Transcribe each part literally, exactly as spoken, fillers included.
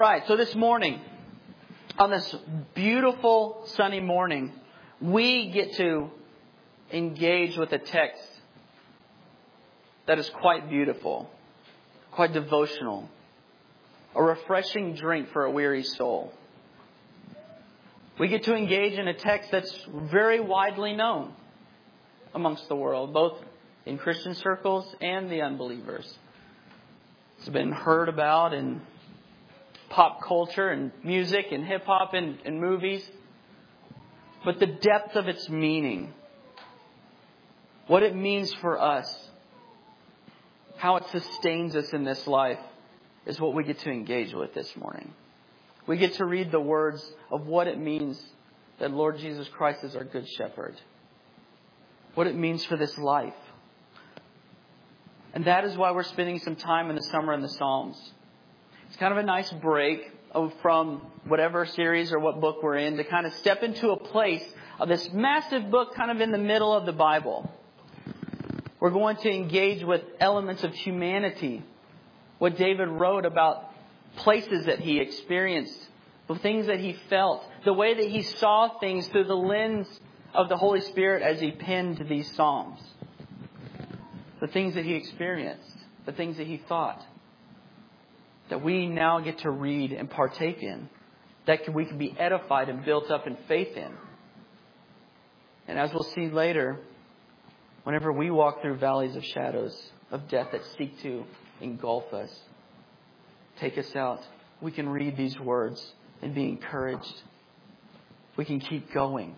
Right, so this morning, on this beautiful sunny morning, we get to engage with a text that is quite beautiful, quite devotional, a refreshing drink for a weary soul. We get to engage in a text that's very widely known amongst the world, both in Christian circles and the unbelievers. It's been heard about in pop culture and music and hip hop and, and movies. But the depth of its meaning, what it means for us, how it sustains us in this life, is what we get to engage with this morning. We get to read the words of what it means that Lord Jesus Christ is our good shepherd. What it means for this life. And that is why we're spending some time in the summer in the Psalms. It's kind of a nice break from whatever series or what book we're in to kind of step into a place of this massive book kind of in the middle of the Bible. We're going to engage with elements of humanity. What David wrote about places that he experienced, the things that he felt, the way that he saw things through the lens of the Holy Spirit as he penned these Psalms. The things that he experienced, the things that he thought, that we now get to read and partake in, that we can be edified and built up in faith in. And as we'll see later, whenever we walk through valleys of shadows of death that seek to engulf us, take us out, we can read these words and be encouraged. We can keep going.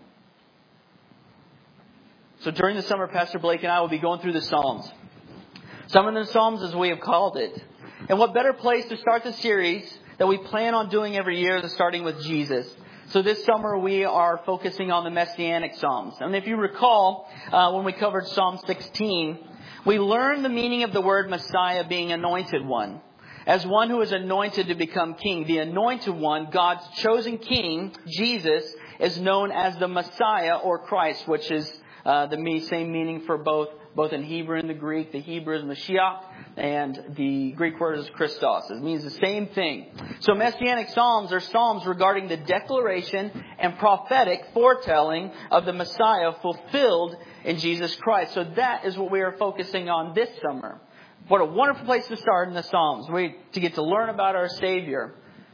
So during the summer, Pastor Blake and I will be going through the Psalms. Some of the Psalms, as we have called it. And what better place to start the series that we plan on doing every year than starting with Jesus. So this summer we are focusing on the Messianic Psalms. And if you recall, uh, when we covered Psalm sixteen, we learned the meaning of the word Messiah being anointed one. As one who is anointed to become king. The anointed one, God's chosen king, Jesus, is known as the Messiah or Christ, which is uh, the same meaning for both, both in Hebrew and the Greek. The Hebrew is Mashiach. And the Greek word is Christos. It means the same thing. So Messianic Psalms are Psalms regarding the declaration and prophetic foretelling of the Messiah fulfilled in Jesus Christ. So that is what we are focusing on this summer. What a wonderful place to start in the Psalms. We to get to learn about our Savior.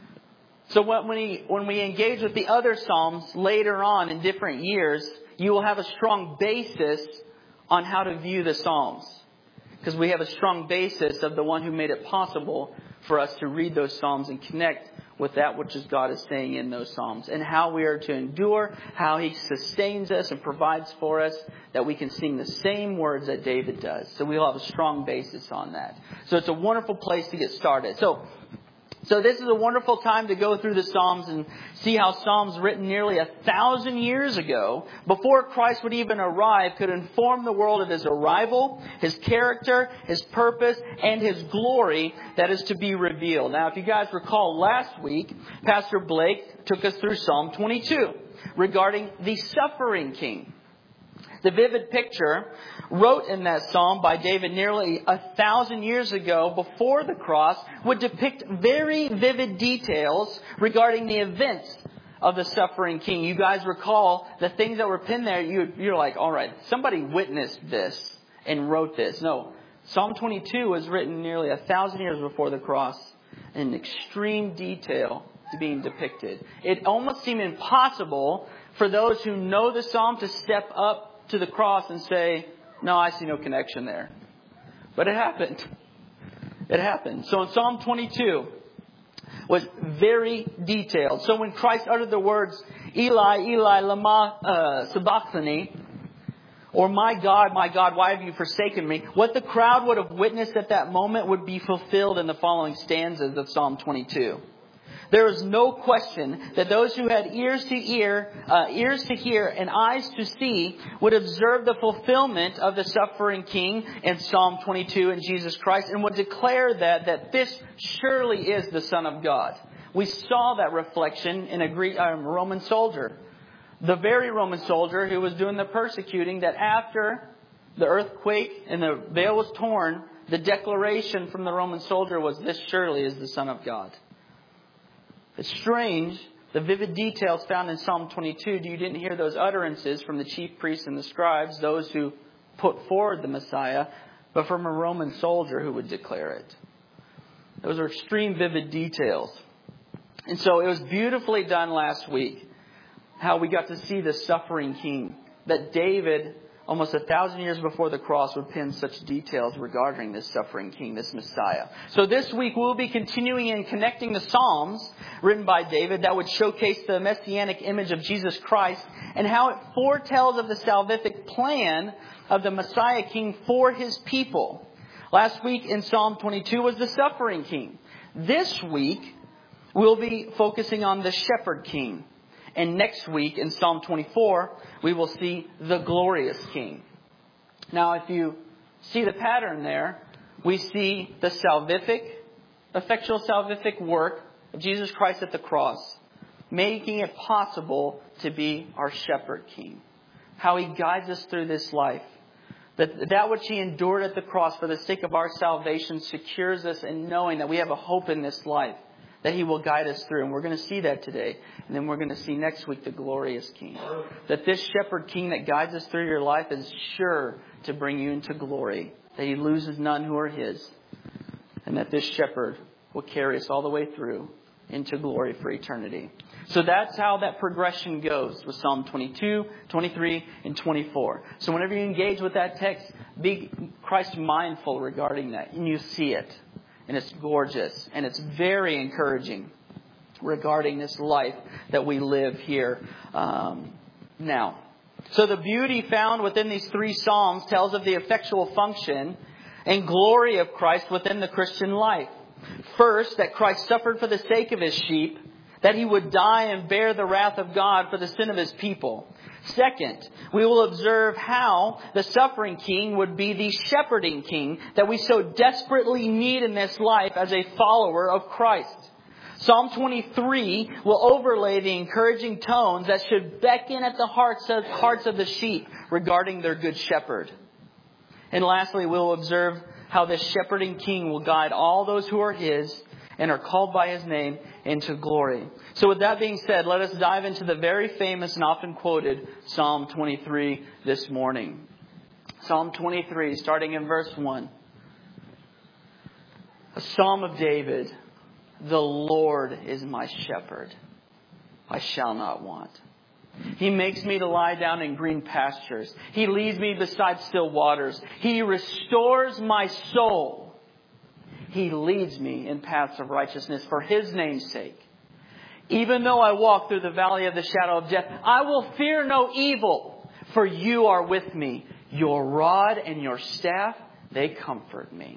So when we, when we engage with the other Psalms later on in different years, you will have a strong basis on how to view the Psalms. Because we have a strong basis of the one who made it possible for us to read those Psalms and connect with that which is God is saying in those Psalms. And how we are to endure, how He sustains us and provides for us, that we can sing the same words that David does. So we'll have a strong basis on that. So it's a wonderful place to get started. So So this is a wonderful time to go through the Psalms and see how Psalms written nearly a thousand years ago, before Christ would even arrive, could inform the world of His arrival, His character, His purpose, and His glory that is to be revealed. Now, if you guys recall last week, Pastor Blake took us through Psalm twenty-two regarding the suffering king. The vivid picture wrote in that psalm by David nearly a thousand years ago before the cross would depict very vivid details regarding the events of the suffering king. You guys recall the things that were pinned there. You, you're like, all right, somebody witnessed this and wrote this. No, Psalm twenty-two was written nearly a thousand years before the cross in extreme detail to being depicted. It almost seemed impossible for those who know the psalm to step up to the cross and say, no, I see no connection there. But it happened. It happened. So in Psalm twenty-two was very detailed. So when Christ uttered the words, Eli, Eli, lama uh, sabachthani, or my God, my God, why have you forsaken me? What the crowd would have witnessed at that moment would be fulfilled in the following stanzas of Psalm twenty-two. There is no question that those who had ears to ear, uh, ears to hear and eyes to see would observe the fulfillment of the suffering king in Psalm twenty-two in Jesus Christ and would declare that, that this surely is the Son of God. We saw that reflection in a Greek, uh, Roman soldier. The very Roman soldier who was doing the persecuting, that after the earthquake and the veil was torn, the declaration from the Roman soldier was, this surely is the Son of God. It's strange, the vivid details found in Psalm twenty-two. You didn't hear those utterances from the chief priests and the scribes, those who put forward the Messiah, but from a Roman soldier who would declare it. Those are extreme vivid details. And so it was beautifully done last week, how we got to see the suffering king, that David, almost a thousand years before the cross, would pen such details regarding this suffering king, this Messiah. So this week we'll be continuing and connecting the Psalms written by David that would showcase the messianic image of Jesus Christ and how it foretells of the salvific plan of the Messiah king for his people. Last week in Psalm twenty-two was the suffering king. This week we'll be focusing on the shepherd king. And next week in Psalm twenty-four, we will see the glorious king. Now, if you see the pattern there, we see the salvific, effectual salvific work of Jesus Christ at the cross, making it possible to be our shepherd king. How he guides us through this life. That, that which he endured at the cross for the sake of our salvation secures us in knowing that we have a hope in this life, that he will guide us through. And we're going to see that today. And then we're going to see next week the glorious king. That this shepherd king that guides us through your life is sure to bring you into glory. That he loses none who are his. And that this shepherd will carry us all the way through into glory for eternity. So that's how that progression goes with Psalm twenty-two, twenty-three, and twenty-four. So whenever you engage with that text, be Christ mindful regarding that. And you see it. And it's gorgeous. And it's very encouraging regarding this life that we live here um, now. So the beauty found within these three Psalms tells of the effectual function and glory of Christ within the Christian life. First, that Christ suffered for the sake of his sheep, that he would die and bear the wrath of God for the sin of his people. Second, we will observe how the suffering king would be the shepherding king that we so desperately need in this life as a follower of Christ. Psalm twenty-three will overlay the encouraging tones that should beckon at the hearts of, hearts of the sheep regarding their good shepherd. And lastly, we'll observe how this shepherding king will guide all those who are his and are called by his name into glory. So with that being said, let us dive into the very famous and often quoted Psalm twenty-three this morning. Psalm twenty-three, starting in verse one. A psalm of David. The Lord is my shepherd. I shall not want. He makes me to lie down in green pastures. He leads me beside still waters. He restores my soul. He leads me in paths of righteousness for his name's sake. Even though I walk through the valley of the shadow of death, I will fear no evil, for you are with me. Your rod and your staff, they comfort me.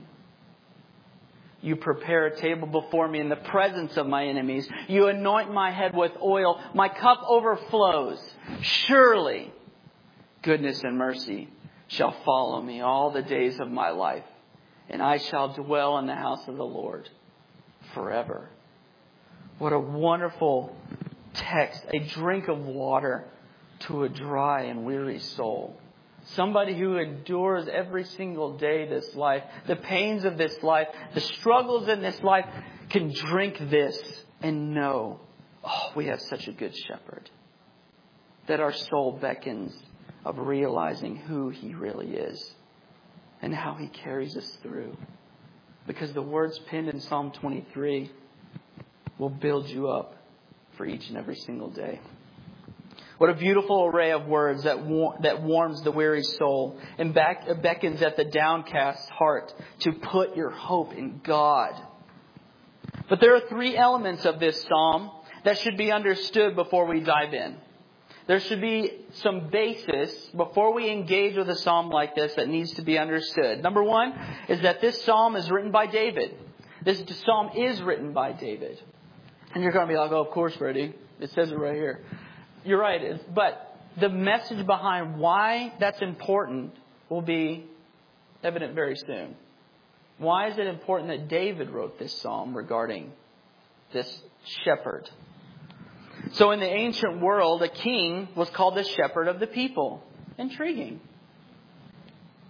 You prepare a table before me in the presence of my enemies. You anoint my head with oil. My cup overflows. Surely goodness and mercy shall follow me all the days of my life. And I shall dwell in the house of the Lord forever. What a wonderful text. A drink of water to a dry and weary soul. Somebody who endures every single day this life, the pains of this life, the struggles in this life, can drink this and know, oh, we have such a good shepherd. That our soul beckons of realizing who he really is and how he carries us through. Because the words penned in Psalm twenty-three will build you up for each and every single day. What a beautiful array of words that war- that warms the weary soul and back- beckons at the downcast heart to put your hope in God. But there are three elements of this psalm that should be understood before we dive in. There should be some basis before we engage with a psalm like this that needs to be understood. Number one is that this psalm is written by David. This psalm is written by David. And you're going to be like, oh, of course, Freddie. It says it right here. You're right. But the message behind why that's important will be evident very soon. Why is it important that David wrote this psalm regarding this shepherd? So in the ancient world, a king was called the shepherd of the people. Intriguing.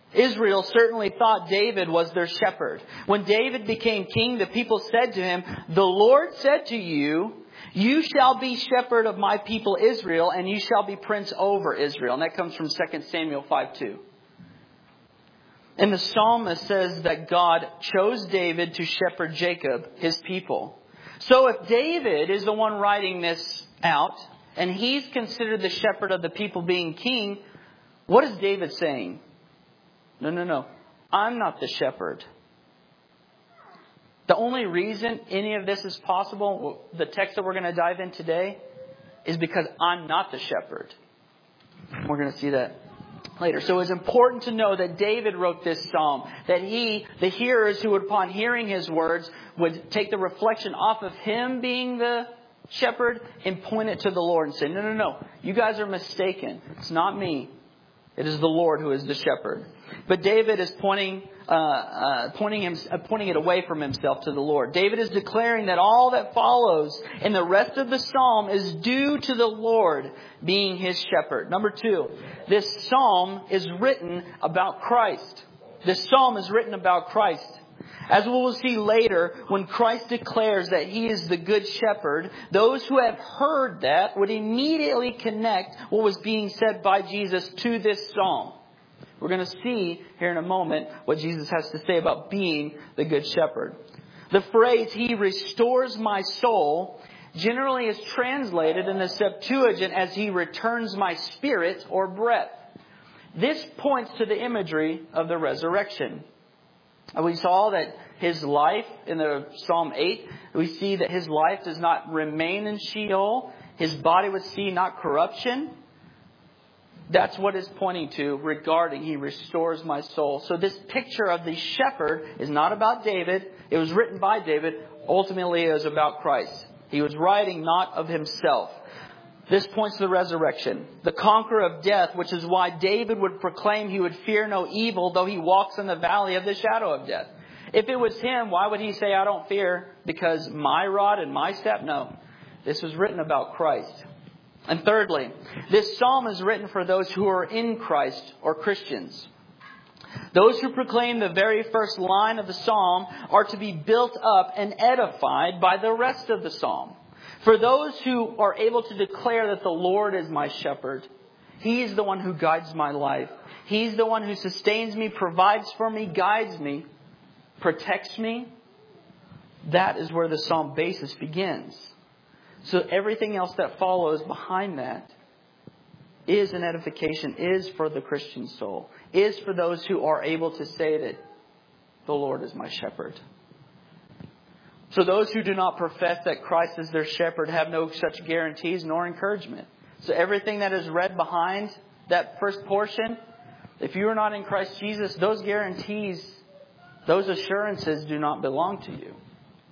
Israel certainly thought David was their shepherd. When David became king, the people said to him, "The Lord said to you, you shall be shepherd of my people Israel, and you shall be prince over Israel." And that comes from Second Samuel five two. And the psalmist says that God chose David to shepherd Jacob, his people. So if David is the one writing this out, and he's considered the shepherd of the people being king, what is David saying? No, no, no. I'm not the shepherd. The only reason any of this is possible, the text that we're going to dive in today, is because I'm not the shepherd. We're going to see that later. So it's important to know that David wrote this psalm. That he, the hearers who would, upon hearing his words, would take the reflection off of him being the shepherd and point it to the Lord and say, no, no, no. You guys are mistaken. It's not me. It is the Lord who is the shepherd. But David is pointing, uh, uh, pointing, him, uh, pointing it away from himself to the Lord. David is declaring that all that follows in the rest of the psalm is due to the Lord being his shepherd. Number two, this psalm is written about Christ. This psalm is written about Christ. As we will see later, when Christ declares that he is the good shepherd, those who have heard that would immediately connect what was being said by Jesus to this psalm. We're going to see here in a moment what Jesus has to say about being the good shepherd. The phrase, "he restores my soul," generally is translated in the Septuagint as "he returns my spirit" or breath. This points to the imagery of the resurrection. We saw that his life in the Psalm eight, we see that his life does not remain in Sheol. His body would see not corruption. That's what it's pointing to regarding he restores my soul. So this picture of the shepherd is not about David. It was written by David. Ultimately, it is about Christ. He was writing not of himself. This points to the resurrection, the conqueror of death, which is why David would proclaim he would fear no evil, though he walks in the valley of the shadow of death. If it was him, why would he say, "I don't fear because my rod and my staff"? No, this was written about Christ. And thirdly, this psalm is written for those who are in Christ or Christians. Those who proclaim the very first line of the psalm are to be built up and edified by the rest of the psalm. For those who are able to declare that the Lord is my shepherd, He's the one who guides my life. He's the one who sustains me, provides for me, guides me, protects me. That is where the psalm basis begins. So everything else that follows behind that is an edification, is for the Christian soul, is for those who are able to say that the Lord is my shepherd. So those who do not profess that Christ is their shepherd have no such guarantees nor encouragement. So everything that is read behind that first portion, if you are not in Christ Jesus, those guarantees, those assurances do not belong to you.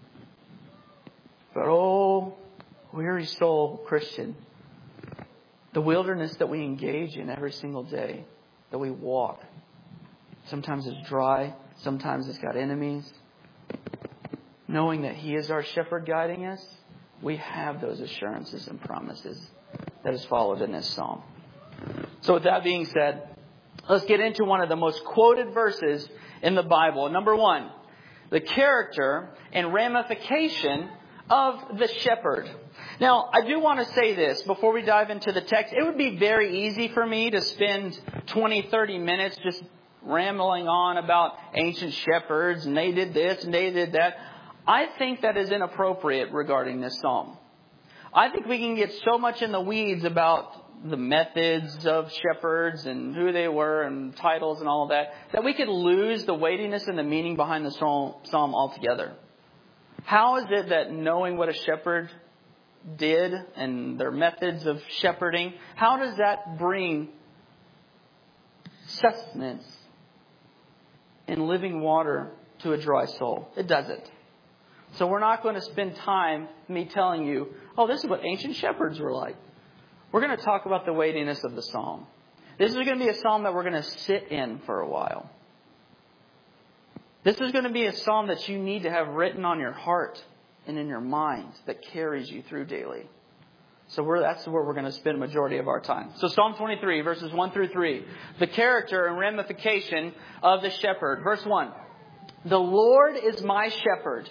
But oh, weary soul Christian, the wilderness that we engage in every single day, that we walk, sometimes it's dry, sometimes it's got enemies. Knowing that He is our shepherd guiding us, we have those assurances and promises that is followed in this psalm. So with that being said, let's get into one of the most quoted verses in the Bible. Number one, the character and ramification of the shepherd. Now, I do want to say this before we dive into the text. It would be very easy for me to spend twenty, thirty minutes just rambling on about ancient shepherds and they did this and they did that. I think that is inappropriate regarding this psalm. I think we can get so much in the weeds about the methods of shepherds and who they were and titles and all of that, that we could lose the weightiness and the meaning behind the psalm altogether. How is it that knowing what a shepherd did and their methods of shepherding, how does that bring sustenance and living water to a dry soul? It doesn't. So we're not going to spend time me telling you, oh, this is what ancient shepherds were like. We're going to talk about the weightiness of the psalm. This is going to be a psalm that we're going to sit in for a while. This is going to be a psalm that you need to have written on your heart and in your mind that carries you through daily. So we're, that's where we're going to spend a majority of our time. So Psalm twenty-three, verses one through three. The character and ramification of the shepherd. Verse one. The Lord is my shepherd.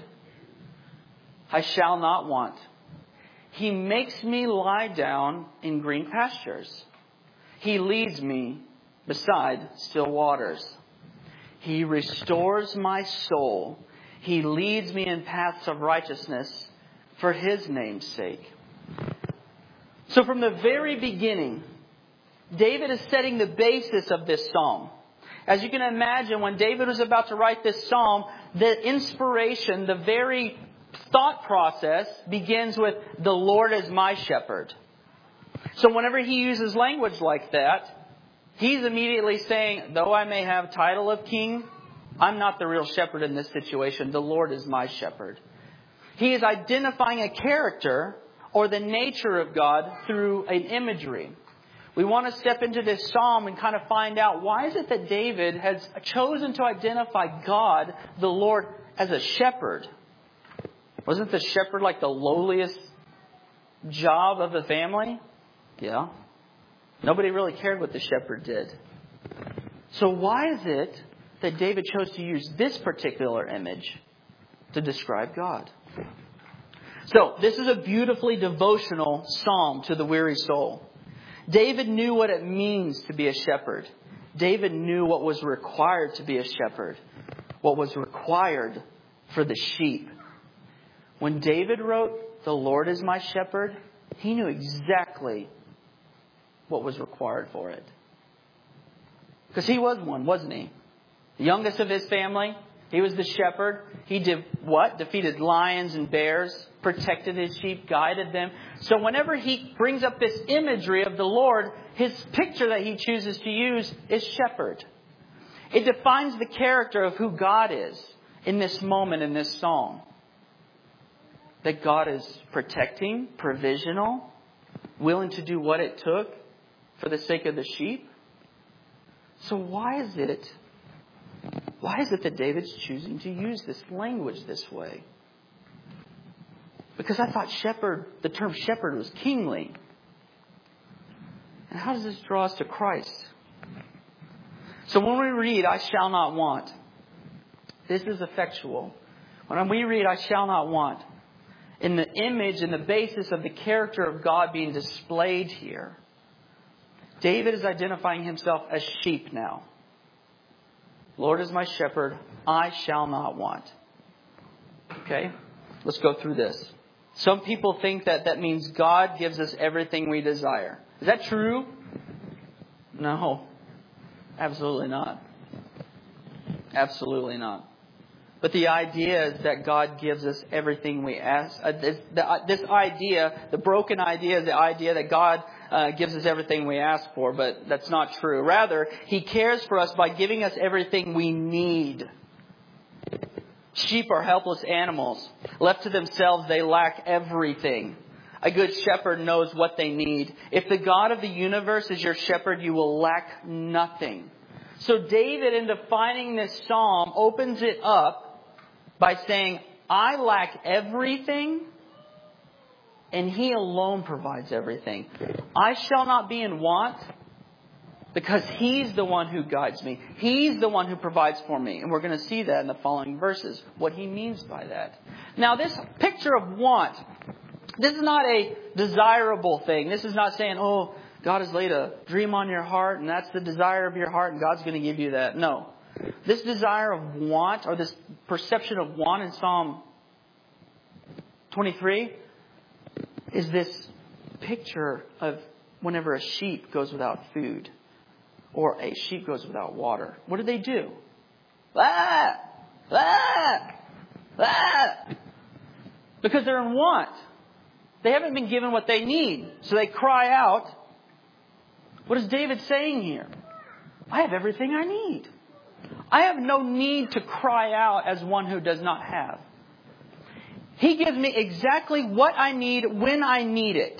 I shall not want. He makes me lie down in green pastures. He leads me beside still waters. He restores my soul. He leads me in paths of righteousness for His name's sake. So from the very beginning, David is setting the basis of this psalm. As you can imagine, when David was about to write this psalm, the inspiration, the very thought process begins with, the Lord is my shepherd. So whenever he uses language like that, he's immediately saying, though I may have title of king, I'm not the real shepherd in this situation. The Lord is my shepherd. He is identifying a character or the nature of God through an imagery. We want to step into this psalm and kind of find out, why is it that David has chosen to identify God, the Lord, as a shepherd? Wasn't the shepherd like the lowliest job of the family? Yeah. Nobody really cared what the shepherd did. So why is it that David chose to use this particular image to describe God? So, this is a beautifully devotional psalm to the weary soul. David knew what it means to be a shepherd. David knew what was required to be a shepherd. What was required for the sheep. When David wrote, "The Lord is my shepherd," he knew exactly what was required for it. Because he was one, wasn't he? The youngest of his family. He was the shepherd. He did what? Defeated lions and bears, protected his sheep, guided them. So whenever he brings up this imagery of the Lord, his picture that he chooses to use is shepherd. It defines the character of who God is in this moment, in this psalm. That God is protecting, provisional, willing to do what it took for the sake of the sheep. So why is it Why is it that David's choosing to use this language this way? Because I thought shepherd, the term shepherd was kingly. And how does this draw us to Christ? So when we read, "I shall not want," this is effectual. When we read, "I shall not want," in the image and the basis of the character of God being displayed here, David is identifying himself as sheep now. Lord is my shepherd, I shall not want. Okay, let's go through this. Some people think that that means God gives us everything we desire. Is that true? No, absolutely not. Absolutely not. But the idea is that God gives us everything we ask. Uh, this, the, uh, this idea, the broken idea, is the idea that God uh, gives us everything we ask for, but that's not true. Rather, He cares for us by giving us everything we need. Sheep are helpless animals. Left to themselves, they lack everything. A good shepherd knows what they need. If the God of the universe is your shepherd, you will lack nothing. So David, in defining this psalm, opens it up by saying, I lack everything, and He alone provides everything. I shall not be in want, because He's the one who guides me. He's the one who provides for me. And we're going to see that in the following verses, what He means by that. Now, this picture of want, this is not a desirable thing. This is not saying, oh, God has laid a dream on your heart, and that's the desire of your heart, and God's going to give you that. No. This desire of want, or this perception of want in Psalm twenty-three, is this picture of whenever a sheep goes without food, or a sheep goes without water. What do they do? Ah! Ah! Ah! Because they're in want. They haven't been given what they need, so they cry out. What is David saying here? I have everything I need. I have no need to cry out as one who does not have. He gives me exactly what I need when I need it.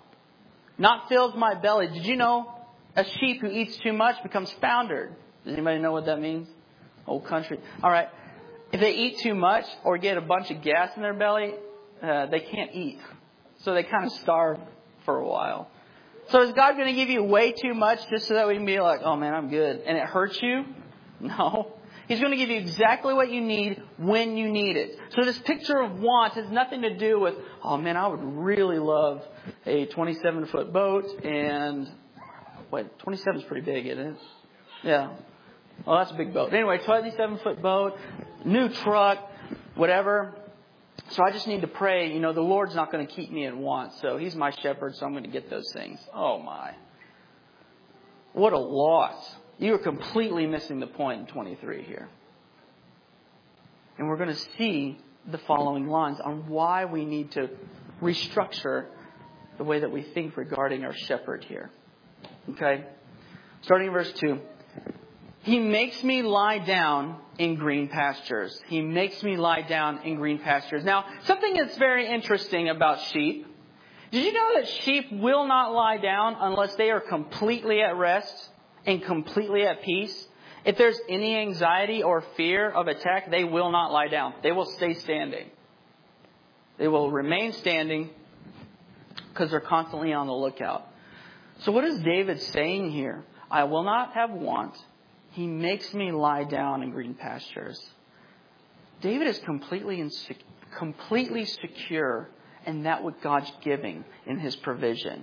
Not fills my belly. Did you know a sheep who eats too much becomes foundered? Does anybody know what that means? Old country. All right. If they eat too much or get a bunch of gas in their belly, uh, they can't eat. So they kind of starve for a while. So is God going to give you way too much just so that we can be like, oh man, I'm good, and it hurts you? No. He's going to give you exactly what you need when you need it. So this picture of want has nothing to do with, oh man, I would really love a twenty-seven foot boat and, wait, twenty-seven is pretty big, isn't it? Yeah. Well, that's a big boat. Anyway, twenty-seven foot boat, new truck, whatever. So I just need to pray, you know, the Lord's not going to keep me in want. So He's my shepherd, so I'm going to get those things. Oh my. What a loss. You are completely missing the point in twenty-three here. And we're going to see the following lines on why we need to restructure the way that we think regarding our shepherd here. Okay? Starting in verse two. He makes me lie down in green pastures. He makes me lie down in green pastures. Now, something that's very interesting about sheep. Did you know that sheep will not lie down unless they are completely at rest and completely at peace? If there's any anxiety or fear of attack, they will not lie down. They will stay standing. They will remain standing because they're constantly on the lookout. So what is David saying here? I will not have want. He makes me lie down in green pastures. David is completely insec- completely secure in that what God's giving in His provision.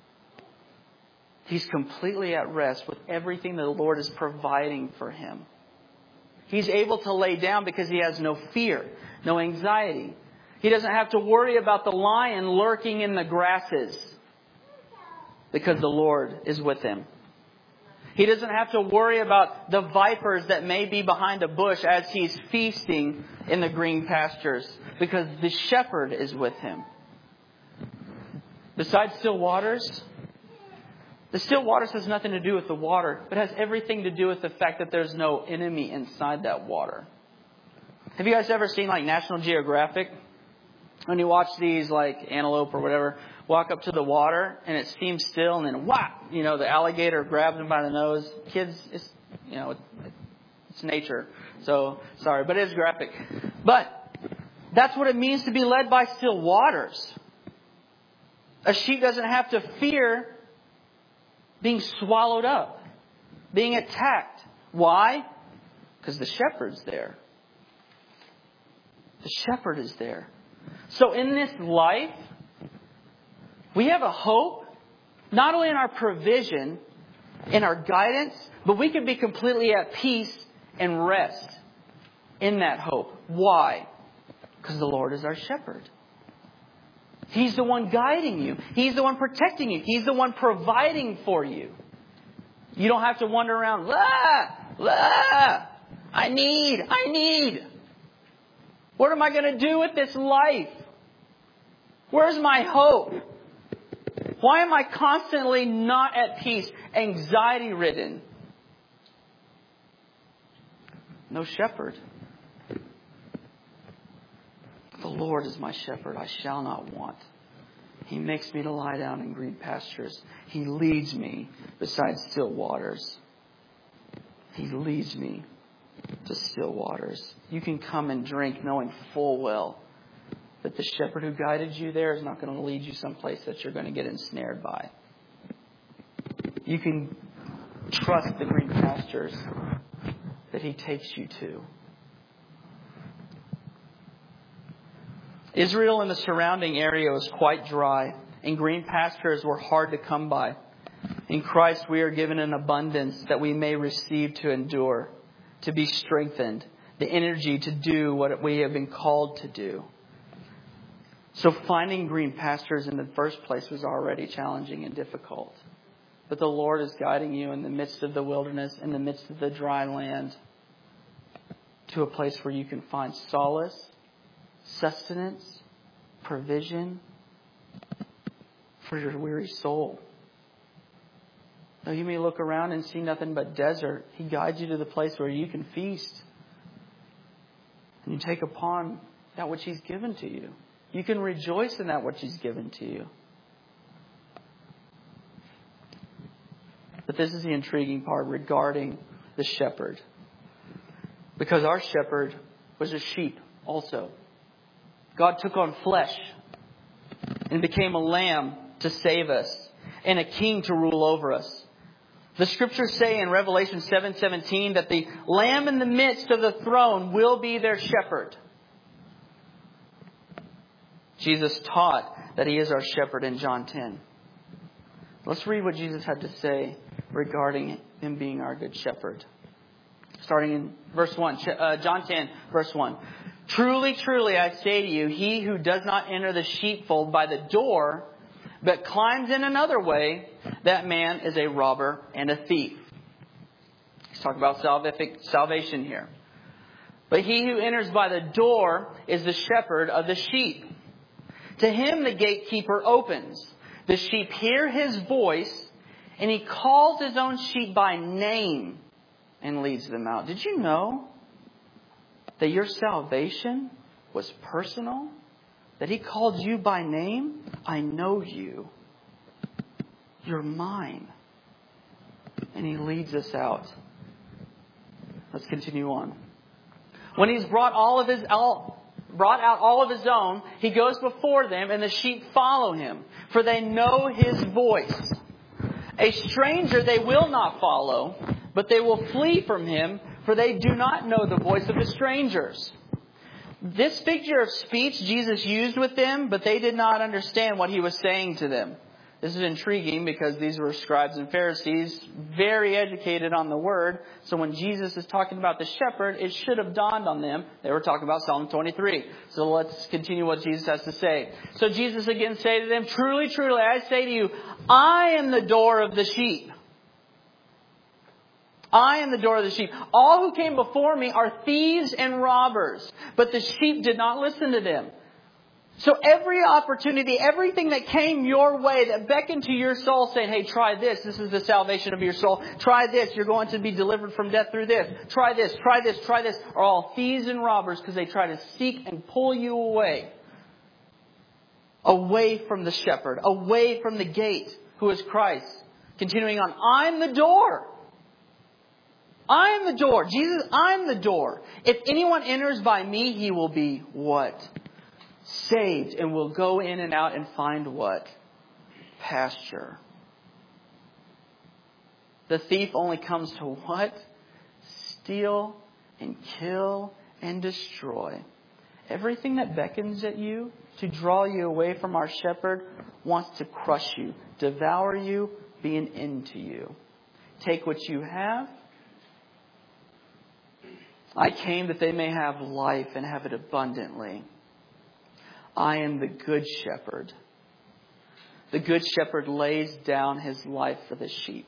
He's completely at rest with everything that the Lord is providing for him. He's able to lay down because he has no fear, no anxiety. He doesn't have to worry about the lion lurking in the grasses because the Lord is with him. He doesn't have to worry about the vipers that may be behind a bush as he's feasting in the green pastures because the shepherd is with him. Besides still waters, the still waters has nothing to do with the water, but has everything to do with the fact that there's no enemy inside that water. Have you guys ever seen like National Geographic? When you watch these like antelope or whatever walk up to the water and it seems still and then whap, you know, the alligator grabs them by the nose. Kids, it's, you know, it's nature. So, sorry, but it is graphic. But that's what it means to be led by still waters. A sheep doesn't have to fear being swallowed up, being attacked. Why? Because the shepherd's there. The shepherd is there. So in this life, we have a hope, not only in our provision, in our guidance, but we can be completely at peace and rest in that hope. Why? Because the Lord is our shepherd. He's the one guiding you. He's the one protecting you. He's the one providing for you. You don't have to wander around, ah, ah, I need, I need. What am I going to do with this life? Where's my hope? Why am I constantly not at peace, anxiety ridden? No shepherd. The Lord is my shepherd, I shall not want. He makes me to lie down in green pastures. He leads me beside still waters. He leads me to still waters. You can come and drink knowing full well that the shepherd who guided you there is not going to lead you someplace that you're going to get ensnared by. You can trust the green pastures that He takes you to. Israel and the surrounding area was quite dry, and green pastures were hard to come by. In Christ we are given an abundance that we may receive to endure, to be strengthened, the energy to do what we have been called to do. So finding green pastures in the first place was already challenging and difficult. But the Lord is guiding you in the midst of the wilderness, in the midst of the dry land, to a place where you can find solace, sustenance, provision for your weary soul. Though you may look around and see nothing but desert, He guides you to the place where you can feast. And you take upon that which He's given to you. You can rejoice in that which He's given to you. But this is the intriguing part regarding the shepherd. Because our shepherd was a sheep also. God took on flesh and became a lamb to save us and a king to rule over us. The scriptures say in Revelation seven seventeen that the Lamb in the midst of the throne will be their shepherd. Jesus taught that He is our shepherd in John ten. Let's read what Jesus had to say regarding Him being our good shepherd. Starting in verse one, uh, John ten, verse one. Truly, truly, I say to you, he who does not enter the sheepfold by the door, but climbs in another way, that man is a robber and a thief. He's talking about salvific salvation here. But he who enters by the door is the shepherd of the sheep. To him the gatekeeper opens. The sheep hear his voice, and he calls his own sheep by name and leads them out. Did you know that your salvation was personal? That He called you by name? I know you. You're mine. And He leads us out. Let's continue on. When He's brought all of his all, brought out all of His own, He goes before them, and the sheep follow Him, for they know His voice. A stranger they will not follow, but they will flee from him, for they do not know the voice of the strangers. This figure of speech Jesus used with them, but they did not understand what He was saying to them. This is intriguing because these were scribes and Pharisees, very educated on the Word. So when Jesus is talking about the shepherd, it should have dawned on them. They were talking about Psalm twenty-three. So let's continue what Jesus has to say. So Jesus again said to them, Truly, truly, I say to you, I am the door of the sheep. I am the door of the sheep. All who came before me are thieves and robbers, but the sheep did not listen to them. So every opportunity, everything that came your way, that beckoned to your soul saying, hey, try this. This is the salvation of your soul. Try this. You're going to be delivered from death through this. Try this, try this, try this. Are all thieves and robbers because they try to seek and pull you away. Away from the shepherd. Away from the gate, who is Christ. Continuing on, I'm the door. I am the door. Jesus, I'm the door. If anyone enters by me, he will be what? Saved, and will go in and out and find what? Pasture. The thief only comes to what? Steal and kill and destroy. Everything that beckons at you to draw you away from our shepherd wants to crush you, devour you, be an end to you. Take what you have. I came that they may have life and have it abundantly. I am the good shepherd. The good shepherd lays down his life for the sheep.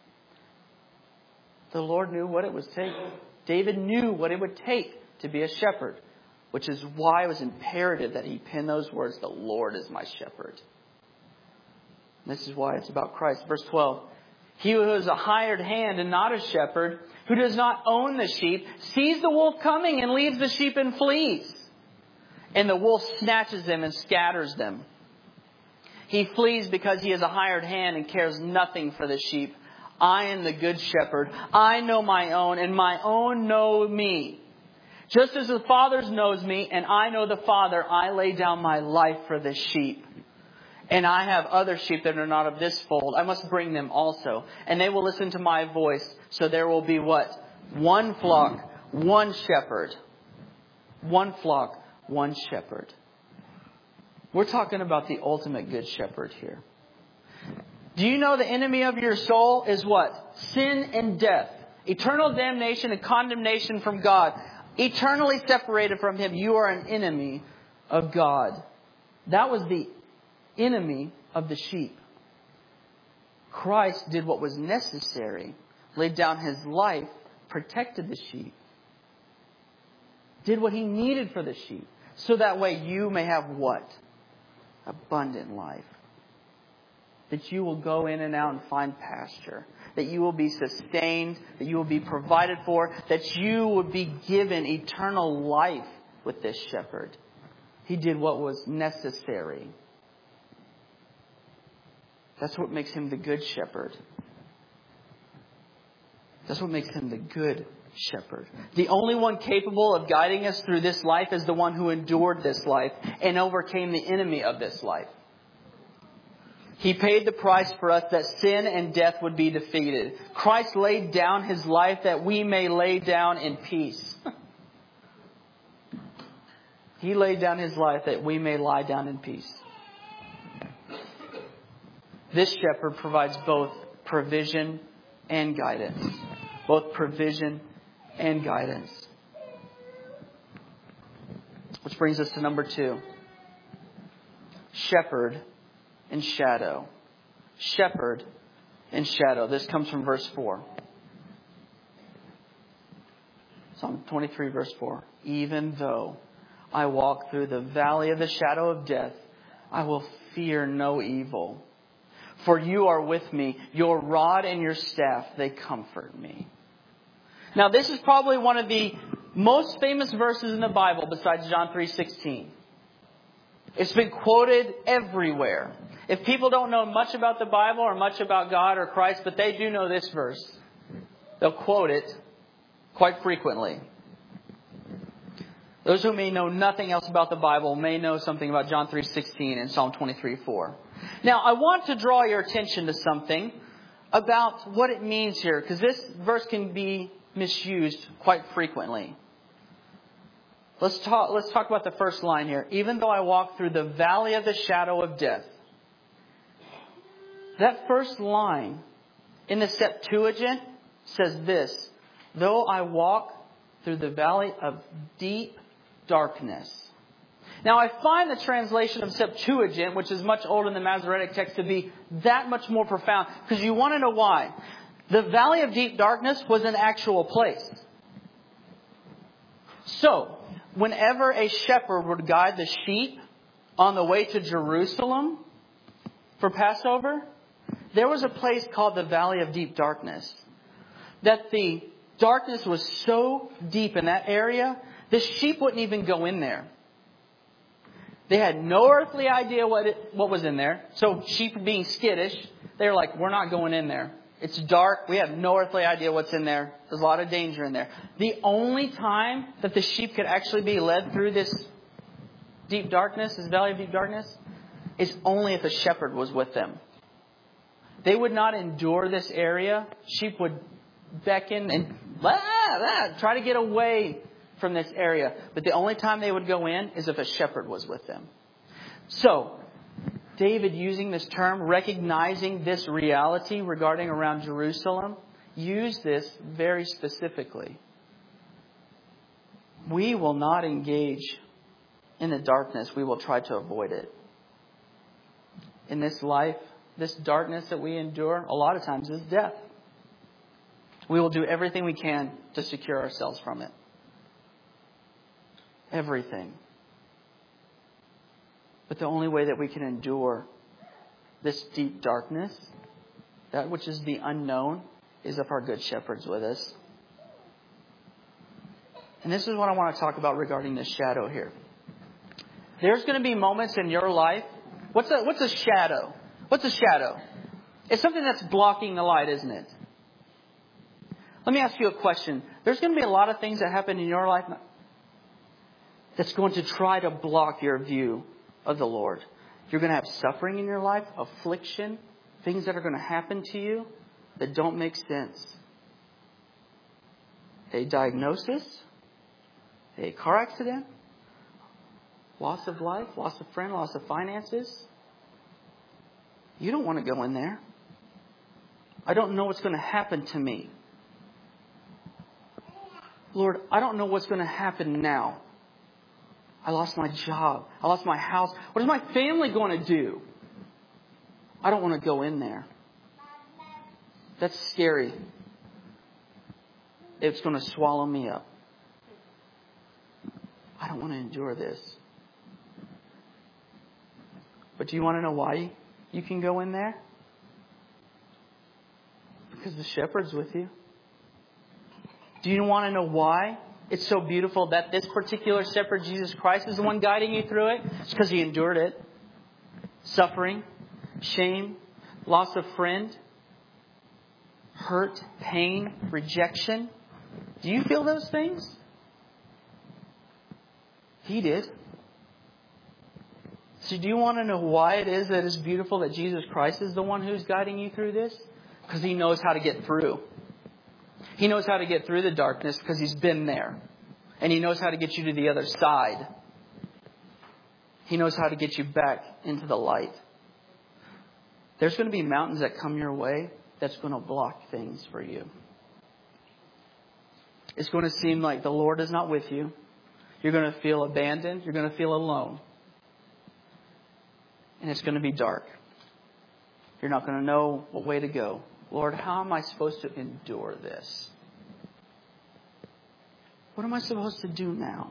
The Lord knew what it would take. David knew what it would take to be a shepherd, which is why it was imperative that he pen those words, the Lord is my shepherd. This is why it's about Christ. Verse twelve. He who is a hired hand and not a shepherd, who does not own the sheep, sees the wolf coming and leaves the sheep and flees. And the wolf snatches them and scatters them. He flees because he is a hired hand and cares nothing for the sheep. I am the good shepherd. I know my own, and my own know me. Just as the Father knows me, and I know the Father, I lay down my life for the sheep. And I have other sheep that are not of this fold. I must bring them also. And they will listen to my voice. So there will be what? One flock, one shepherd. One flock, one shepherd. We're talking about the ultimate good shepherd here. Do you know the enemy of your soul is what? Sin and death. Eternal damnation and condemnation from God. Eternally separated from Him. You are an enemy of God. That was the enemy of the sheep. Christ did what was necessary. Laid down His life. Protected the sheep. Did what He needed for the sheep. So that way you may have what? Abundant life. That you will go in and out and find pasture. That you will be sustained. That you will be provided for. That you will be given eternal life with this shepherd. He did what was necessary. That's what makes Him the good shepherd. That's what makes Him the good shepherd. The only one capable of guiding us through this life is the one who endured this life and overcame the enemy of this life. He paid the price for us that sin and death would be defeated. Christ laid down His life that we may lay down in peace. He laid down His life that we may lie down in peace. This shepherd provides both provision and guidance. Both provision and guidance. Which brings us to number two. Shepherd and shadow. Shepherd and shadow. This comes from verse four. Psalm twenty-three, verse four. Even though I walk through the valley of the shadow of death, I will fear no evil. For you are with me. Your rod and your staff, they comfort me. Now, this is probably one of the most famous verses in the Bible besides John three sixteen. It's been quoted everywhere. If people don't know much about the Bible or much about God or Christ, but they do know this verse, they'll quote it quite frequently. Those who may know nothing else about the Bible may know something about John three sixteen and Psalm twenty-three four. Now, I want to draw your attention to something about what it means here, because this verse can be misused quite frequently. Let's talk, let's talk about the first line here. Even though I walk through the valley of the shadow of death. That first line in the Septuagint says this. Though I walk through the valley of deep darkness. Now, I find the translation of Septuagint, which is much older than the Masoretic text, to be that much more profound. Because you want to know why. The valley of deep darkness was an actual place. So, whenever a shepherd would guide the sheep on the way to Jerusalem for Passover, there was a place called the Valley of Deep Darkness. That the darkness was so deep in that area, the sheep wouldn't even go in there. They had no earthly idea what it, what was in there. So sheep being skittish, they're like, we're not going in there. It's dark. We have no earthly idea what's in there. There's a lot of danger in there. The only time that the sheep could actually be led through this deep darkness, this valley of deep darkness, is only if a shepherd was with them. They would not endure this area. Sheep would beckon and ah, ah, try to get away from this area. But the only time they would go in is if a shepherd was with them. So, David, using this term, recognizing this reality regarding around Jerusalem, used this very specifically. We will not engage in the darkness. We will try to avoid it. In this life, this darkness that we endure, a lot of times is death. We will do everything we can to secure ourselves from it. Everything. But the only way that we can endure this deep darkness, that which is the unknown, is if our good shepherd's with us. And this is what I want to talk about regarding the shadow here. There's going to be moments in your life. What's a, what's a shadow? What's a shadow? It's something that's blocking the light, isn't it? Let me ask you a question. There's going to be a lot of things that happen in your life that's going to try to block your view of the Lord. You're going to have suffering in your life, affliction, things that are going to happen to you that don't make sense. A diagnosis, a car accident, loss of life, loss of friend, loss of finances. You don't want to go in there. I don't know what's going to happen to me. Lord, I don't know what's going to happen now. I lost my job. I lost my house. What is my family going to do? I don't want to go in there. That's scary. It's going to swallow me up. I don't want to endure this. But do you want to know why you can go in there? Because the shepherd's with you. Do you want to know why it's so beautiful that this particular shepherd, Jesus Christ, is the one guiding you through it? It's because He endured it. Suffering, shame, loss of friend, hurt, pain, rejection. Do you feel those things? He did. So do you want to know why it is that it's beautiful that Jesus Christ is the one who's guiding you through this? Because He knows how to get through. He knows how to get through the darkness because He's been there. And He knows how to get you to the other side. He knows how to get you back into the light. There's going to be mountains that come your way that's going to block things for you. It's going to seem like the Lord is not with you. You're going to feel abandoned. You're going to feel alone. And it's going to be dark. You're not going to know what way to go. Lord, how am I supposed to endure this? What am I supposed to do now?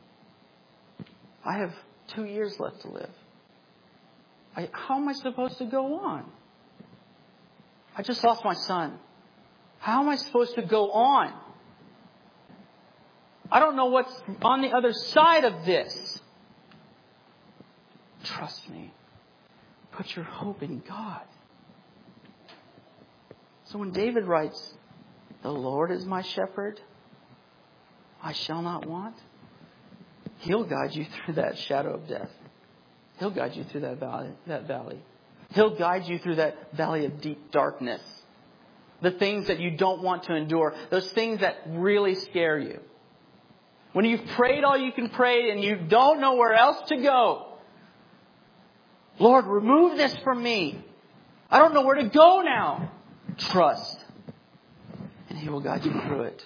I have two years left to live. I, how am I supposed to go on? I just lost my son. How am I supposed to go on? I don't know what's on the other side of this. Trust me. Put your hope in God. So when David writes, the Lord is my shepherd, I shall not want, He'll guide you through that shadow of death. He'll guide you through that valley. That valley. He'll guide you through that valley of deep darkness. The things that you don't want to endure. Those things that really scare you. When you've prayed all you can pray and you don't know where else to go. Lord, remove this from me. I don't know where to go now. Trust. And He will guide you through it.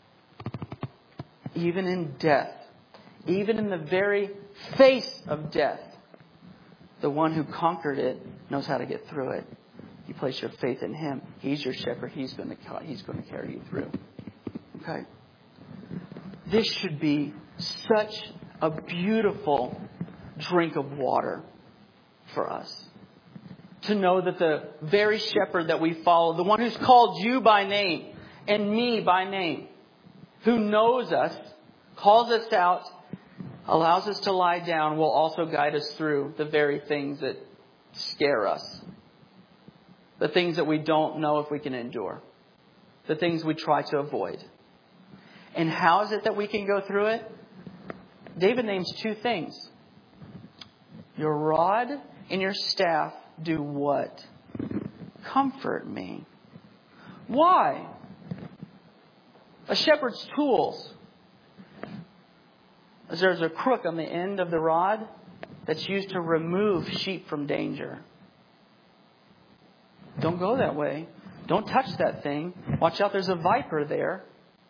Even in death. Even in the very face of death. The one who conquered it knows how to get through it. You place your faith in Him. He's your shepherd. He's going to, he's going to carry you through. Okay? This should be such a beautiful drink of water for us. To know that the very shepherd that we follow, the one who's called you by name and me by name, who knows us, calls us out, allows us to lie down, will also guide us through the very things that scare us. The things that we don't know if we can endure. The things we try to avoid. And how is it that we can go through it? David names two things. Your rod and your staff do what? Comfort me. Why? A shepherd's tools. There's a crook on the end of the rod that's used to remove sheep from danger. Don't go that way. Don't touch that thing. Watch out, there's a viper there.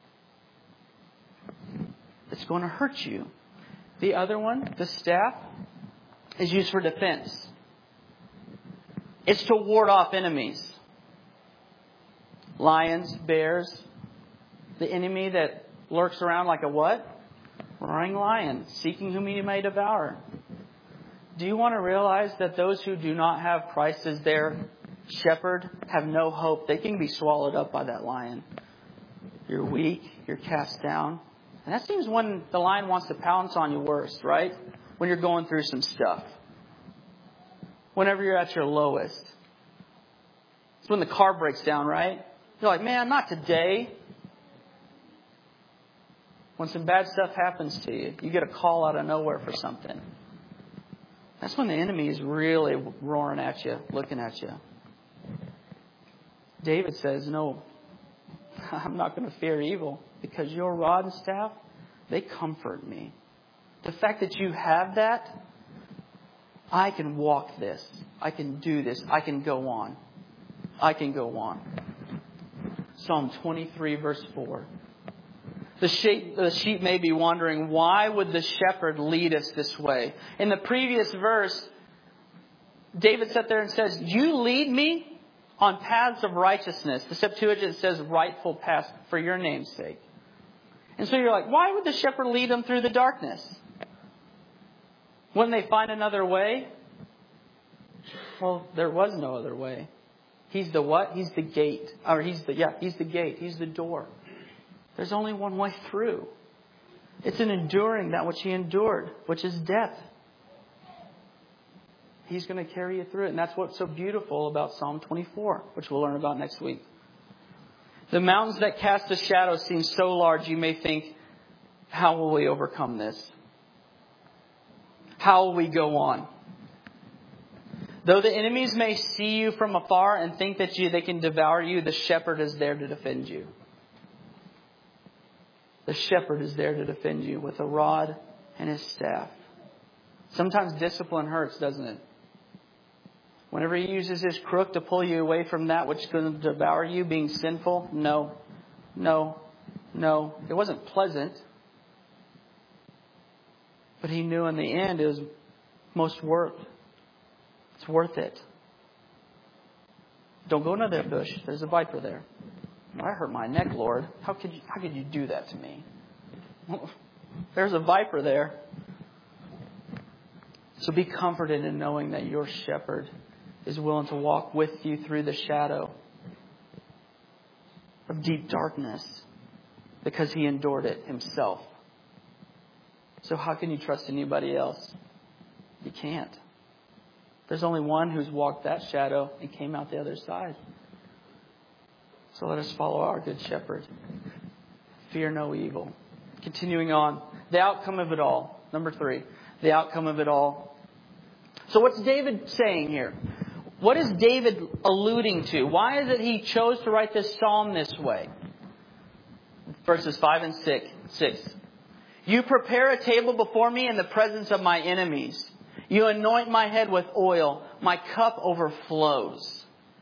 It's going to hurt you. The other one, the staff, is used for defense. It's to ward off enemies. Lions, bears, the enemy that lurks around like a what? Roaring lion, seeking whom he may devour. Do you want to realize that those who do not have Christ as their shepherd have no hope? They can be swallowed up by that lion. You're weak, you're cast down. And that seems when the lion wants to pounce on you worst, right? When you're going through some stuff. Whenever you're at your lowest. It's when the car breaks down, right? You're like, man, not today. When some bad stuff happens to you, you get a call out of nowhere for something. That's when the enemy is really roaring at you, looking at you. David says, no, I'm not going to fear evil because your rod and staff, they comfort me. The fact that you have that, I can walk this. I can do this. I can go on. I can go on. Psalm twenty-three, verse four. The sheep, the sheep may be wondering, why would the shepherd lead us this way? In the previous verse, David sat there and says, you lead me on paths of righteousness. The Septuagint says rightful paths for your name's sake. And so you're like, why would the shepherd lead them through the darkness? Wouldn't they find another way? Well, there was no other way. He's the what? He's the gate. Or he's the, yeah, he's the gate. He's the door. There's only one way through. It's in enduring that which He endured, which is death. He's going to carry you through it. And that's what's so beautiful about Psalm twenty-four, which we'll learn about next week. The mountains that cast a shadow seem so large, you may think, how will we overcome this? How will we go on? Though the enemies may see you from afar and think that you they can devour you, the shepherd is there to defend you. The shepherd is there to defend you with a rod and his staff. Sometimes discipline hurts, doesn't it? Whenever he uses his crook to pull you away from that which is going to devour you, being sinful, no, no, no. It wasn't pleasant. But he knew in the end it was most worth. It's worth it. Don't go into that bush. There's a viper there. I hurt my neck, Lord. How could you, how could you do that to me? There's a viper there. So be comforted in knowing that your shepherd is willing to walk with you through the shadow of deep darkness because he endured it himself. So how can you trust anybody else? You can't. There's only one who's walked that shadow and came out the other side. So let us follow our good shepherd. Fear no evil. Continuing on. The outcome of it all. Number three. The outcome of it all. So what's David saying here? What is David alluding to? Why is it he chose to write this psalm this way? Verses five and six. six. You prepare a table before me in the presence of my enemies. You anoint my head with oil. My cup overflows.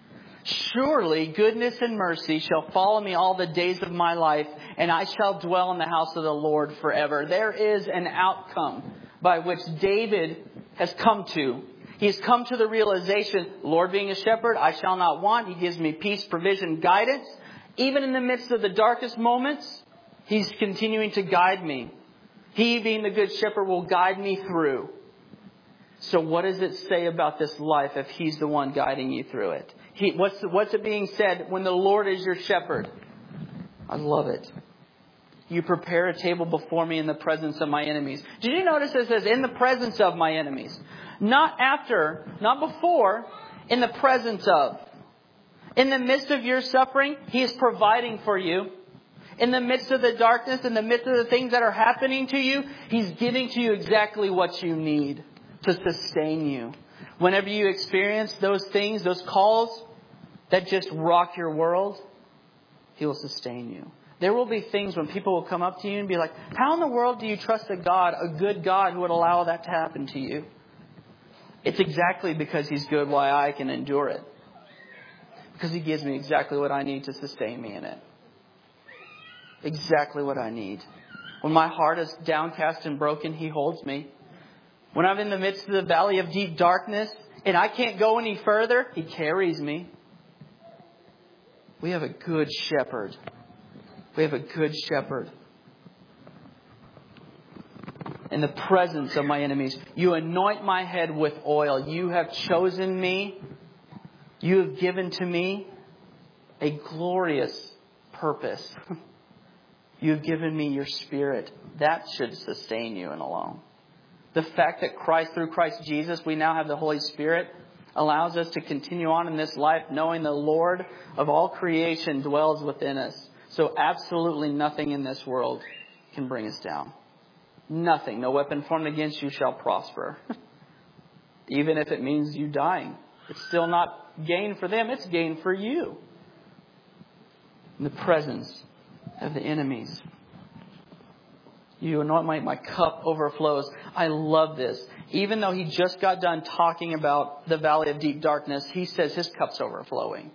Surely goodness and mercy shall follow me all the days of my life, and I shall dwell in the house of the Lord forever. There is an outcome by which David has come to. He's come to the realization, Lord being a shepherd, I shall not want. He gives me peace, provision, guidance. Even in the midst of the darkest moments, He's continuing to guide me. He, being the good shepherd, will guide me through. So what does it say about this life if He's the one guiding you through it? He, what's, what's it being said when the Lord is your shepherd? I love it. You prepare a table before me in the presence of my enemies. Did you notice it says in the presence of my enemies? Not after, not before, in the presence of. In the midst of your suffering, He is providing for you. In the midst of the darkness, in the midst of the things that are happening to you, He's giving to you exactly what you need to sustain you. Whenever you experience those things, those calls that just rock your world, He will sustain you. There will be things when people will come up to you and be like, how in the world do you trust a God, a good God who would allow that to happen to you? It's exactly because He's good why I can endure it. Because He gives me exactly what I need to sustain me in it. Exactly what I need. When my heart is downcast and broken, He holds me. When I'm in the midst of the valley of deep darkness and I can't go any further, He carries me. We have a good shepherd. We have a good shepherd. In the presence of my enemies, you anoint my head with oil. You have chosen me. You have given to me a glorious purpose. You have given me your Spirit. That should sustain you and alone. The fact that Christ, through Christ Jesus, we now have the Holy Spirit, allows us to continue on in this life knowing the Lord of all creation dwells within us. So absolutely nothing in this world can bring us down. Nothing. No weapon formed against you shall prosper. Even if it means you dying. It's still not gain for them. It's gain for you. In the presence of the enemies. You anoint my, my cup overflows. I love this. Even though he just got done talking about the valley of deep darkness, he says his cup's overflowing.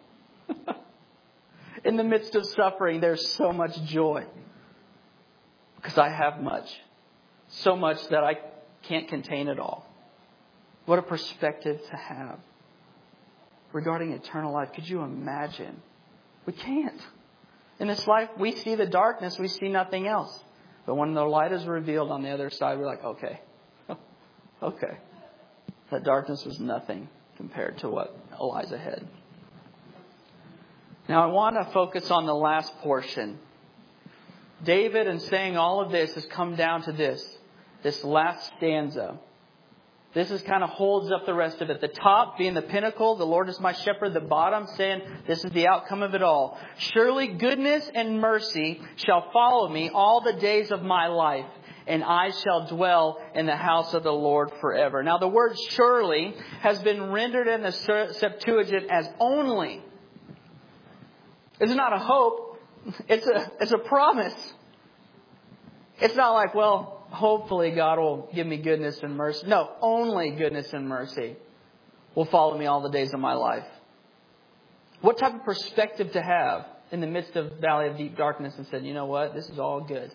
In the midst of suffering, there's so much joy. Because I have much. So much that I can't contain it all. What a perspective to have. Regarding eternal life, could you imagine? We can't. In this life, we see the darkness, we see nothing else. But when the light is revealed on the other side, we're like, okay. Okay. That darkness was nothing compared to what lies ahead. Now, I want to focus on the last portion. David, in saying all of this, has come down to this. This last stanza. This is kind of holds up the rest of it. The top being the pinnacle, the Lord is my shepherd. The bottom saying, this is the outcome of it all. Surely goodness and mercy shall follow me all the days of my life, and I shall dwell in the house of the Lord forever. Now the word surely has been rendered in the Septuagint as only. It's not a hope. It's a, it's a promise. It's not like, well, hopefully God will give me goodness and mercy. No, only goodness and mercy will follow me all the days of my life. What type of perspective to have in the midst of the valley of deep darkness and said, you know what, this is all good.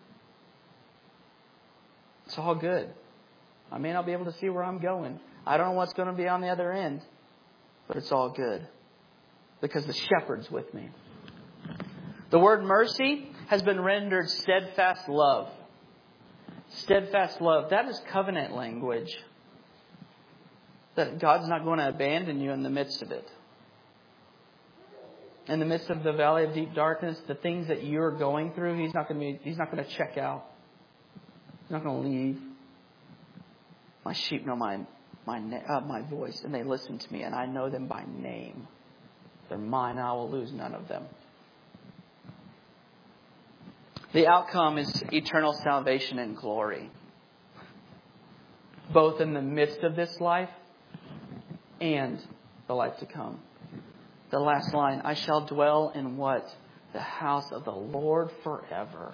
It's all good. I may not be able to see where I'm going. I don't know what's going to be on the other end. But it's all good. Because the shepherd's with me. The word mercy has been rendered steadfast love. Steadfast love. That is covenant language. That God's not going to abandon you in the midst of it. In the midst of the valley of deep darkness, the things that you're going through, He's not going to be, He's not going to check out. He's not going to leave. My sheep know my my uh, my voice, and they listen to me, and I know them by name. They're mine, and I will lose none of them. The outcome is eternal salvation and glory. Both in the midst of this life and the life to come. The last line, I shall dwell in what? The house of the Lord forever.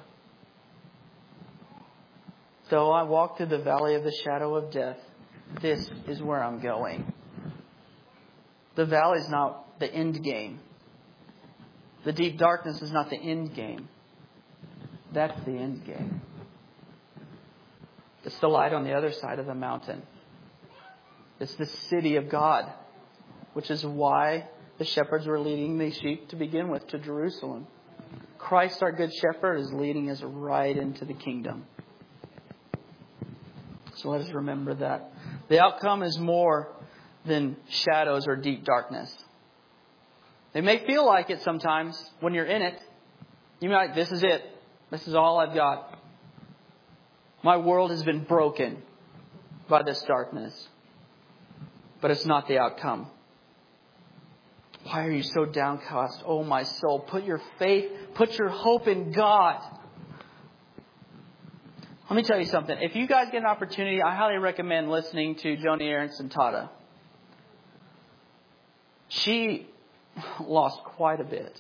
Though I walk through the valley of the shadow of death, this is where I'm going. The valley is not the end game. The deep darkness is not the end game. That's the end game. It's the light on the other side of the mountain. It's the city of God, which is why the shepherds were leading these sheep to begin with to Jerusalem. Christ, our good shepherd, is leading us right into the kingdom. So let us remember that. The outcome is more than shadows or deep darkness. It may feel like it sometimes when you're in it. You might like, this is it. This is all I've got. My world has been broken by this darkness. But it's not the outcome. Why are you so downcast, oh my soul? Put your faith, put your hope in God. Let me tell you something. If you guys get an opportunity, I highly recommend listening to Joni Eareckson Tada. She lost quite a bit.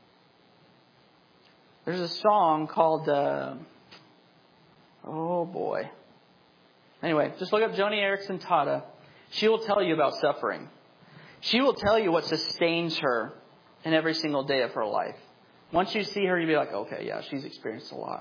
There's a song called, uh, oh boy. Anyway, just look up Joni Eareckson Tada. She will tell you about suffering. She will tell you what sustains her in every single day of her life. Once you see her, you'll be like, okay, yeah, she's experienced a lot.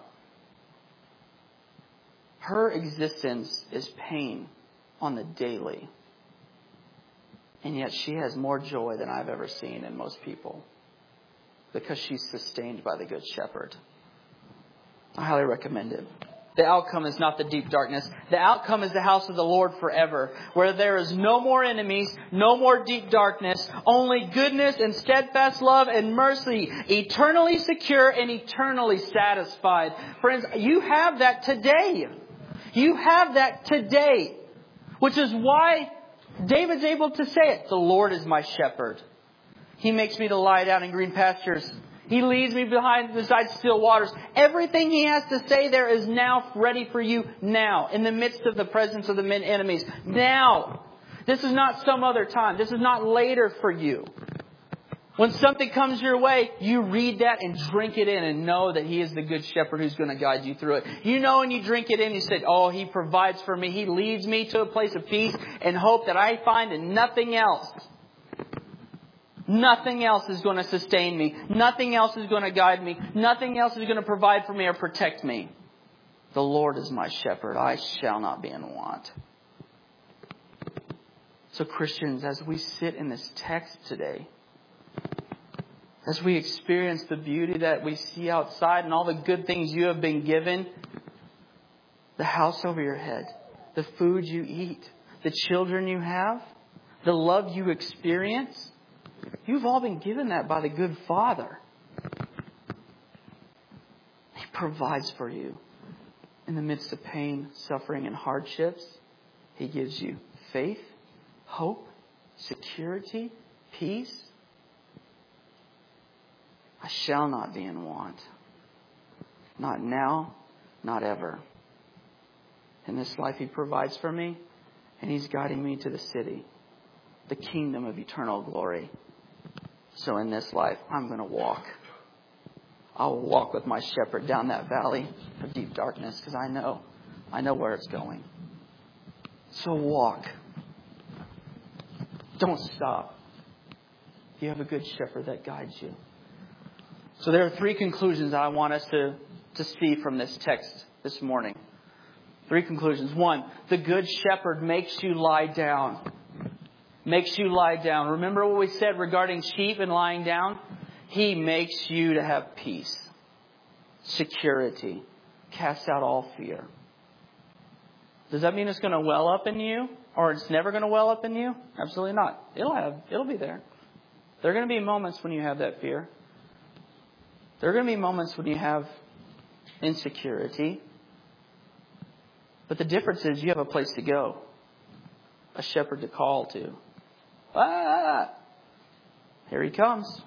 Her existence is pain on the daily. And yet she has more joy than I've ever seen in most people. Because she's sustained by the Good Shepherd. I highly recommend it. The outcome is not the deep darkness. The outcome is the house of the Lord forever, where there is no more enemies, no more deep darkness, only goodness and steadfast love and mercy, eternally secure and eternally satisfied. Friends, you have that today. You have that today, which is why David's able to say it. The Lord is my shepherd. He makes me to lie down in green pastures. He leads me behind beside still waters. Everything he has to say there is now ready for you now. In the midst of the presence of the men enemies. Now. This is not some other time. This is not later for you. When something comes your way, you read that and drink it in and know that He is the good shepherd who's going to guide you through it. You know, and you drink it in, you say, oh, He provides for me. He leads me to a place of peace and hope that I find in nothing else. Nothing else is going to sustain me. Nothing else is going to guide me. Nothing else is going to provide for me or protect me. The Lord is my shepherd. I shall not be in want. So Christians, as we sit in this text today, as we experience the beauty that we see outside and all the good things you have been given, the house over your head, the food you eat, the children you have, the love you experience, you've all been given that by the good Father. He provides for you. In the midst of pain, suffering, and hardships, He gives you faith, hope, security, peace. I shall not be in want. Not now, not ever. In this life He provides for me, and He's guiding me to the city, the kingdom of eternal glory. So in this life, I'm going to walk. I'll walk with my shepherd down that valley of deep darkness because I know, I know where it's going. So walk. Don't stop. You have a good shepherd that guides you. So there are three conclusions that I want us to, to see from this text this morning. Three conclusions. One, the good shepherd makes you lie down. Makes you lie down. Remember what we said regarding sheep and lying down? He makes you to have peace, security, cast out all fear. Does that mean it's going to well up in you, or it's never going to well up in you? Absolutely not. It'll have, it'll be there. There are going to be moments when you have that fear. There are going to be moments when you have insecurity. But the difference is you have a place to go, a shepherd to call to. Ah, here he comes.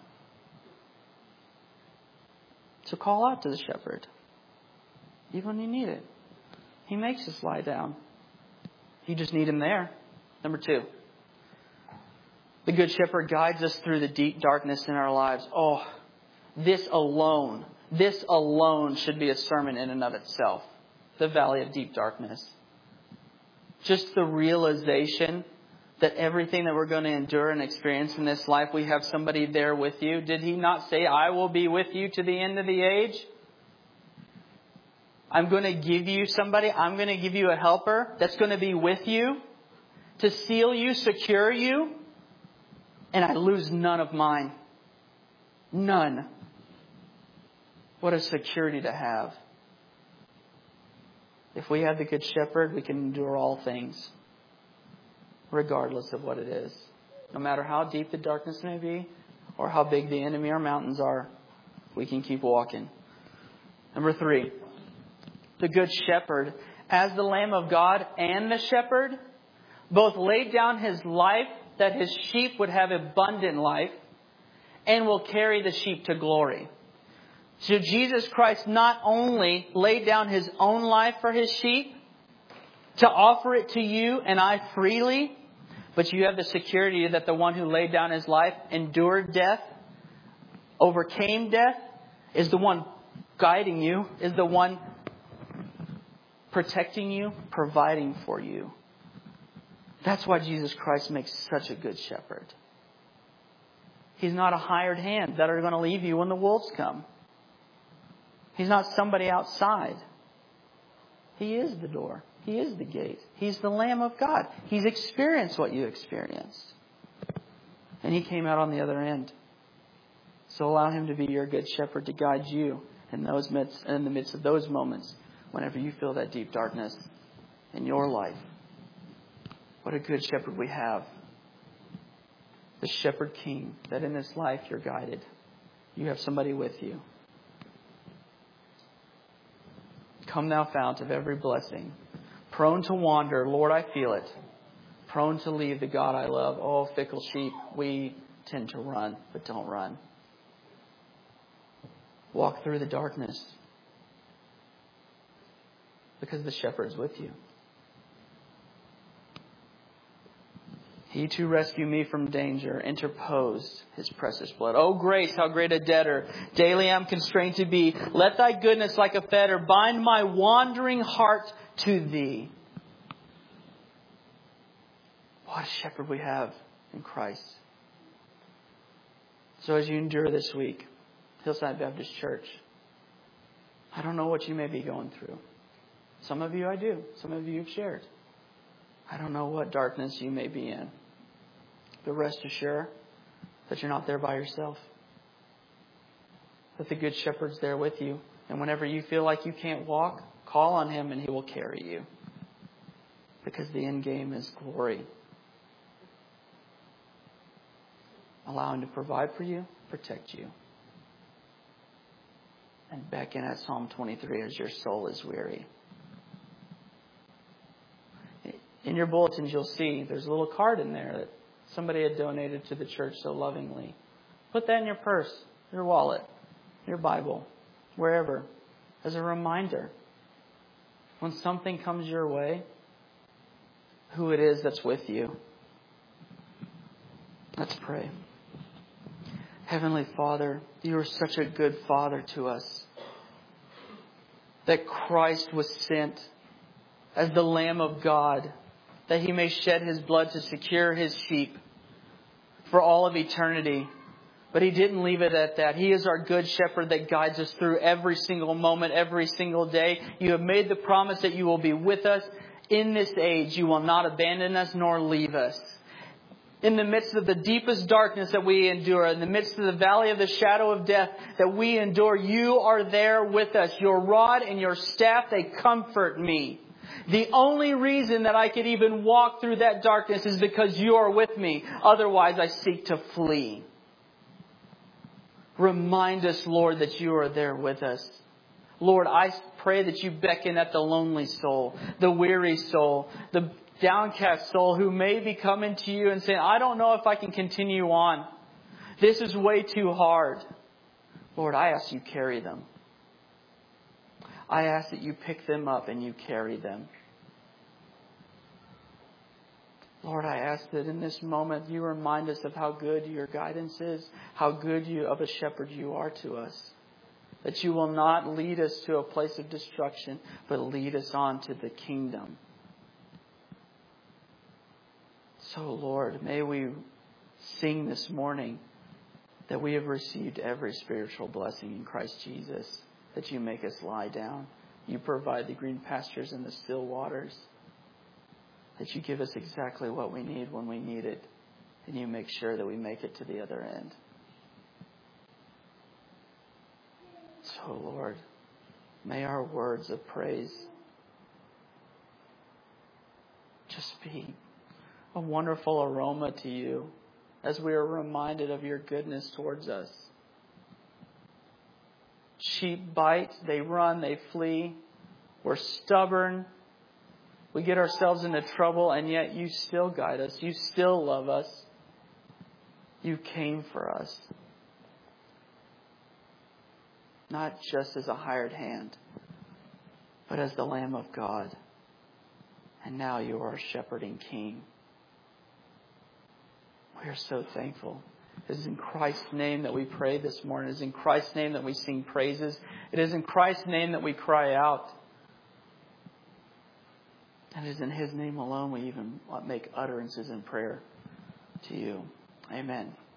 So call out to the shepherd, even when you need it. He makes us lie down. You just need Him there. Number two, the Good Shepherd guides us through the deep darkness in our lives. Oh, this alone, this alone should be a sermon in and of itself. The valley of deep darkness. Just the realization that everything that we're going to endure and experience in this life, we have somebody there with you. Did He not say, I will be with you to the end of the age? I'm going to give you somebody. I'm going to give you a helper that's going to be with you to seal you, secure you. And I lose none of mine. None. What a security to have. If we have the Good Shepherd, we can endure all things, regardless of what it is. No matter how deep the darkness may be, or how big the enemy or mountains are, we can keep walking. Number three, the Good Shepherd, as the Lamb of God and the Shepherd, both laid down His life that His sheep would have abundant life, and will carry the sheep to glory. So Jesus Christ not only laid down His own life for His sheep, to offer it to you and I freely, but you have the security that the one who laid down His life, endured death, overcame death, is the one guiding you, is the one protecting you, providing for you. That's why Jesus Christ makes such a good shepherd. He's not a hired hand that are going to leave you when the wolves come. He's not somebody outside. He is the door. He is the gate. He's the Lamb of God. He's experienced what you experienced. And He came out on the other end. So allow Him to be your good shepherd to guide you in those midst, in the midst of those moments whenever you feel that deep darkness in your life. What a good shepherd we have. The shepherd king, that in this life you're guided. You have somebody with you. Come thou fount of every blessing. Prone to wander, Lord, I feel it. Prone to leave the God I love. Oh, fickle sheep, we tend to run, but don't run. Walk through the darkness because the shepherd's with you. He to rescue me from danger interposed His precious blood. Oh, grace, how great a debtor daily I'm constrained to be. Let Thy goodness like a fetter bind my wandering heart to Thee. What a shepherd we have in Christ. So as you endure this week, Hillside Baptist Church, I don't know what you may be going through. Some of you I do. Some of you you've shared. I don't know what darkness you may be in. But rest assured that you're not there by yourself. That the Good Shepherd's there with you. And whenever you feel like you can't walk, call on Him and He will carry you. Because the end game is glory. Allow Him to provide for you, protect you. And back in at Psalm twenty-three as your soul is weary. In your bulletins, you'll see there's a little card in there that somebody had donated to the church so lovingly. Put that in your purse, your wallet, your Bible, wherever, as a reminder when something comes your way, who it is that's with you. Let's pray. Heavenly Father, you are such a good Father to us. That Christ was sent as the Lamb of God, that He may shed His blood to secure His sheep for all of eternity. But He didn't leave it at that. He is our good shepherd that guides us through every single moment, every single day. You have made the promise that you will be with us in this age. You will not abandon us nor leave us. In the midst of the deepest darkness that we endure, in the midst of the valley of the shadow of death that we endure, you are there with us. Your rod and your staff, they comfort me. The only reason that I could even walk through that darkness is because you are with me. Otherwise, I seek to flee. Remind us, Lord, that you are there with us. Lord, I pray that you beckon at the lonely soul, the weary soul, the downcast soul who may be coming to you and saying, I don't know if I can continue on. This is way too hard. Lord, I ask you carry them. I ask that you pick them up and you carry them. Lord, I ask that in this moment you remind us of how good your guidance is, how good you of a shepherd you are to us. That you will not lead us to a place of destruction, but lead us on to the kingdom. So, Lord, may we sing this morning that we have received every spiritual blessing in Christ Jesus, that you make us lie down. You provide the green pastures and the still waters. That you give us exactly what we need when we need it. And you make sure that we make it to the other end. So, Lord, may our words of praise just be a wonderful aroma to you as we are reminded of your goodness towards us. Sheep bite, they run, they flee. We're stubborn. We get ourselves into trouble, and yet you still guide us. You still love us. You came for us. Not just as a hired hand, but as the Lamb of God. And now you are our shepherding King. We are so thankful. It is in Christ's name that we pray this morning. It is in Christ's name that we sing praises. It is in Christ's name that we cry out. And it is in His name alone we even make utterances in prayer to you. Amen.